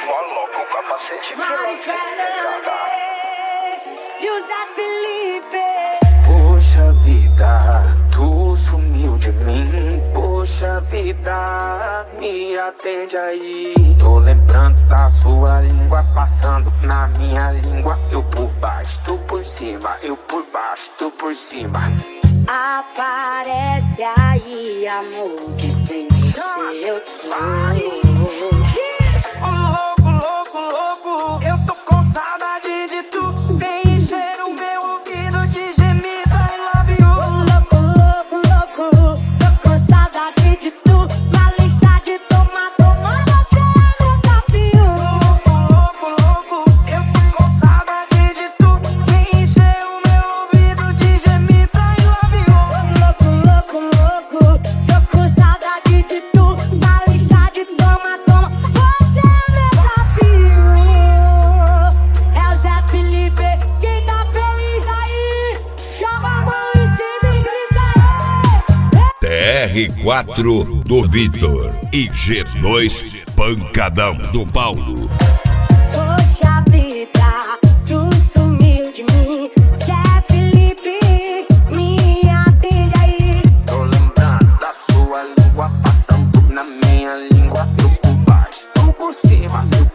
Coloca o capacete. Mari Fernandes e o Zé Felipe. Poxa vida, tu sumiu de mim. Poxa vida, me atende aí. Tô lembrando da sua língua passando na minha língua. Eu por baixo, tu por cima. Eu por baixo, tu por cima. Aparece aí, amor, que sem você eu tô. Louco, louco, louco, eu tô com saudade de tu. Vem encher o meu ouvido de gemida e love you. Louco, louco, louco, tô com saudade de tu. Na lista de toma, você é meu campeão. Louco, louco, louco, eu tô com saudade de tu. Vem encher o meu ouvido de gemida e love you. Louco, louco, louco, tô com saudade de tu. Na lista de toma, você é meu campeão. É o Zé Felipe, quem tá feliz aí, joga a mão em cima e grita TR4 do Vitor e G2 Pancadão do Paulo. Poxa vida, tu sumiu de mim. Zé Felipe, me atende aí. Tô lembrando da sua língua passando na minha língua. Eu por baixo, tu por cima. Eu